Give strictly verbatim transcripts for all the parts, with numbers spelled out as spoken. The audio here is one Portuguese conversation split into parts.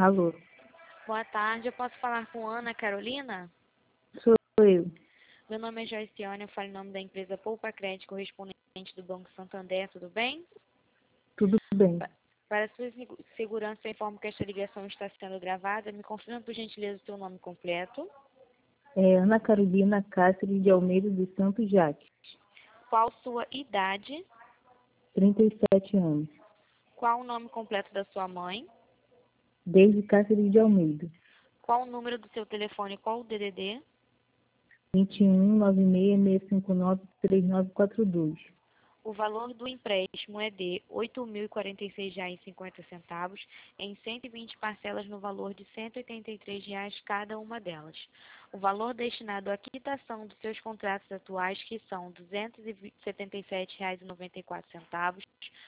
Alô, Boa tarde, eu posso falar com Ana Carolina? sou eu. Meu nome é Joiciane, eu falo em nome da empresa Poupa Crédito, correspondente do Banco Santander, tudo bem? Tudo bem. Pa- Para sua segu- segurança, eu informo que esta ligação está sendo gravada. Me confirma, por gentileza, o seu nome completo. É Ana Carolina Cáceres de Almeida dos Santos Jaques, Qual sua idade? trinta e sete anos. Qual o nome completo da sua mãe? Desde Cáceres de Almeida, Qual o número do seu telefone? Qual o D D D? vinte e um, nove seis, seis cinco nove, três nove quatro dois. O valor do empréstimo é de oito mil e quarenta e seis reais e cinquenta centavos em cento e vinte parcelas no valor de cento e oitenta e três reais cada uma delas. O valor destinado à quitação dos seus contratos atuais, que são duzentos e setenta e sete reais e noventa e quatro centavos,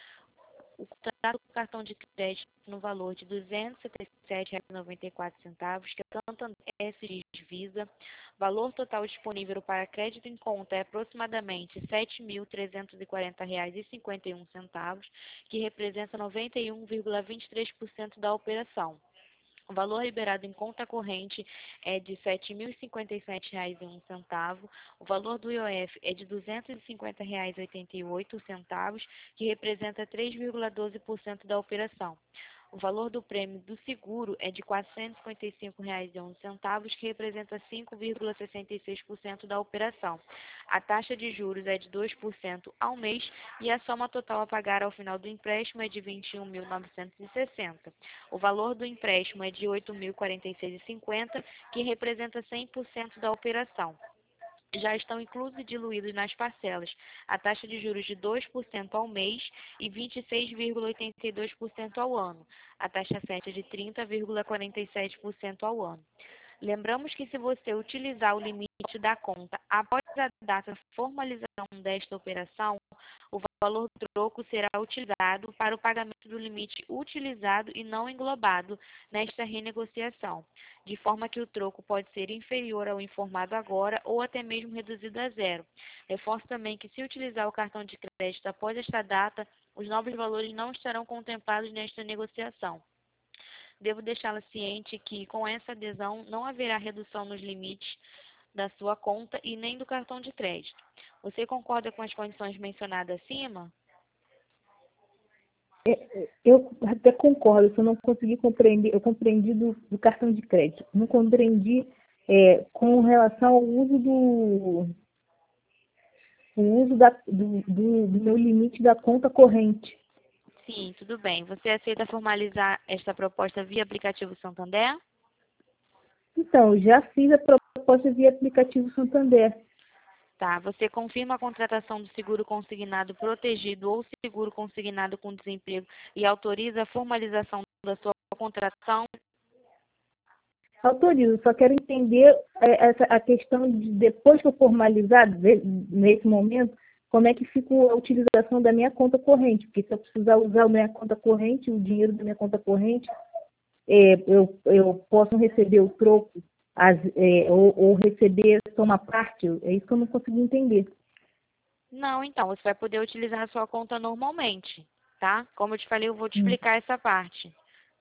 o contrato do cartão de crédito no valor de duzentos e setenta e sete reais e noventa e quatro centavos, que é Santander S I Visa. Valor total disponível para crédito em conta é aproximadamente sete mil trezentos e quarenta reais e cinquenta e um centavos, que representa noventa e um vírgula vinte e três por cento da operação. O valor liberado em conta corrente é de sete mil e cinquenta e sete reais e um centavo. O valor do I O F é de duzentos e cinquenta reais e oitenta e oito centavos, que representa três vírgula doze por cento da operação. O valor do prêmio do seguro é de quatrocentos e cinquenta e cinco reais e onze centavos, que representa cinco vírgula sessenta e seis por cento da operação. A taxa de juros é de dois por cento ao mês e a soma total a pagar ao final do empréstimo é de vinte e um mil novecentos e sessenta. O valor do empréstimo é de oito mil e quarenta e seis reais e cinquenta centavos, que representa cem por cento da operação. Já estão inclusos e diluídos nas parcelas a taxa de juros de dois por cento ao mês e vinte e seis vírgula oitenta e dois por cento ao ano. A taxa certa é de trinta vírgula quarenta e sete por cento ao ano. Lembramos que se você utilizar o limite da conta após a data de formalização desta operação, o valor do troco será utilizado para o pagamento do limite utilizado e não englobado nesta renegociação, de forma que o troco pode ser inferior ao informado agora ou até mesmo reduzido a zero. Reforço também que, se utilizar o cartão de crédito após esta data, os novos valores não estarão contemplados nesta negociação. Devo deixá-la ciente que, com essa adesão, não haverá redução nos limites da sua conta e nem do cartão de crédito. Você concorda com as condições mencionadas acima? É, é, Eu até concordo, só não consegui compreender. Eu compreendi do, do cartão de crédito. Não compreendi é, com relação ao uso do, o uso da, do, do, do meu limite da conta corrente. Sim, tudo bem. Você aceita formalizar esta proposta via aplicativo Santander? Então, eu já fiz a proposta via aplicativo Santander. Tá. Você confirma a contratação do seguro consignado protegido ou seguro consignado com desemprego e autoriza a formalização da sua contratação? Autorizo, só quero entender é, essa, a questão de depois que eu formalizar, de- nesse momento, como é que fica a utilização da minha conta corrente. Porque se eu precisar usar a minha conta corrente, o dinheiro da minha conta corrente, é, eu, eu posso receber o troco as, é, ou, ou receber só uma parte. É isso que eu não consegui entender. Não, então, você vai poder utilizar a sua conta normalmente, tá? Como eu te falei, eu vou te Hum. explicar essa parte.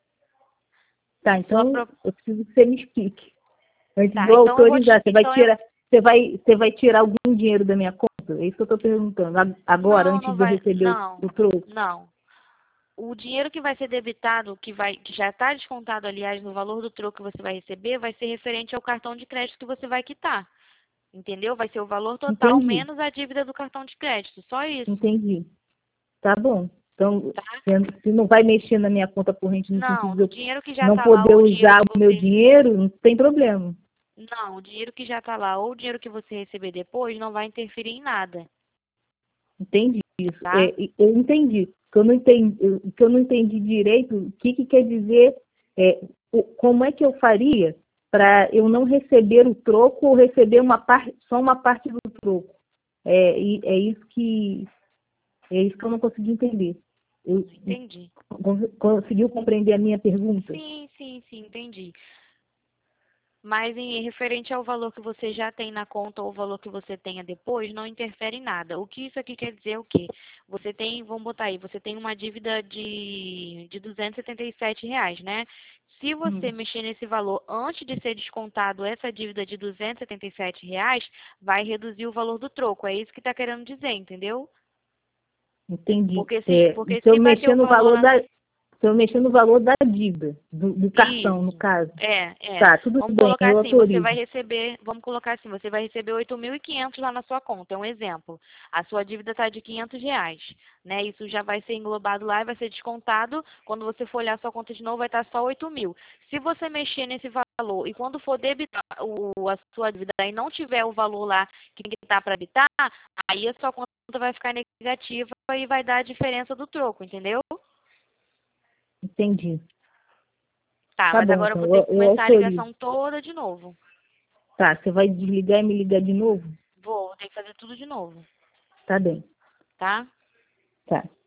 Tá, Sua então pro... eu preciso que você me explique. Antes de Tá, eu então eu vou te... autorizar, você vai Então eu... tirar, você vai, você vai tirar algum dinheiro da minha conta? É isso que eu estou perguntando. A- Agora, Não, antes não de eu vai... receber o, Não, o troco. não. O dinheiro que vai ser debitado, que, vai, que já está descontado, aliás, no valor do troco que você vai receber, vai ser referente ao cartão de crédito que você vai quitar. Entendeu? Vai ser o valor total Entendi, menos a dívida do cartão de crédito. Só isso, entendi. Tá bom. Então, tá? se se não vai mexer na minha conta corrente no sentido Não, de no eu dinheiro que já não está lá, poder ou o dinheiro usar que o meu você... dinheiro, não tem problema. Não, o dinheiro que já está lá, ou o dinheiro que você receber depois, não vai interferir em nada, Entendi isso. tá? É, e- eu entendi. O que eu não entendi, o que eu não entendi direito, o que, que quer dizer, é, o- como é que eu faria para eu não receber o troco ou receber uma parte, só uma parte do troco? É, e- é isso que é isso que eu não consegui entender. Eu, Entendi. con- conseguiu compreender a minha pergunta? Sim, sim, sim, entendi. Mas em referente ao valor que você já tem na conta ou o valor que você tenha depois, não interfere em nada. O que isso aqui quer dizer é o quê? Você tem, vamos botar aí, você tem uma dívida de, de duzentos e setenta e sete reais, né? Se você Hum. mexer nesse valor antes de ser descontado essa dívida de duzentos e setenta e sete reais, vai reduzir o valor do troco. É isso que está querendo dizer, entendeu? Entendi. Porque se, É, porque se eu se bater mexer o no valor valor na... da, se eu mexer no valor da dívida, do, do cartão, no Isso. caso. É, é. Tá, tudo Vamos bem, colocar eu assim, você vai autorizo. receber, vamos colocar assim, você vai receber oito mil e quinhentos lá na sua conta, é um exemplo. A sua dívida está de quinhentos reais, né? Isso já vai ser englobado lá e vai ser descontado. Quando você for olhar a sua conta de novo, vai estar só oito mil. Se você mexer nesse valor e quando for debitar o, a sua dívida e não tiver o valor lá que tem que estar para debitar, aí a sua conta vai ficar negativa e vai dar a diferença do troco, entendeu? Entendi. Tá, Tá mas bom, agora eu então, vou ter eu, que eu começar a autorizo. ligação toda de novo. Tá, você vai desligar e me ligar de novo? Vou, vou ter que fazer tudo de novo, Tá bem. tá? Tá.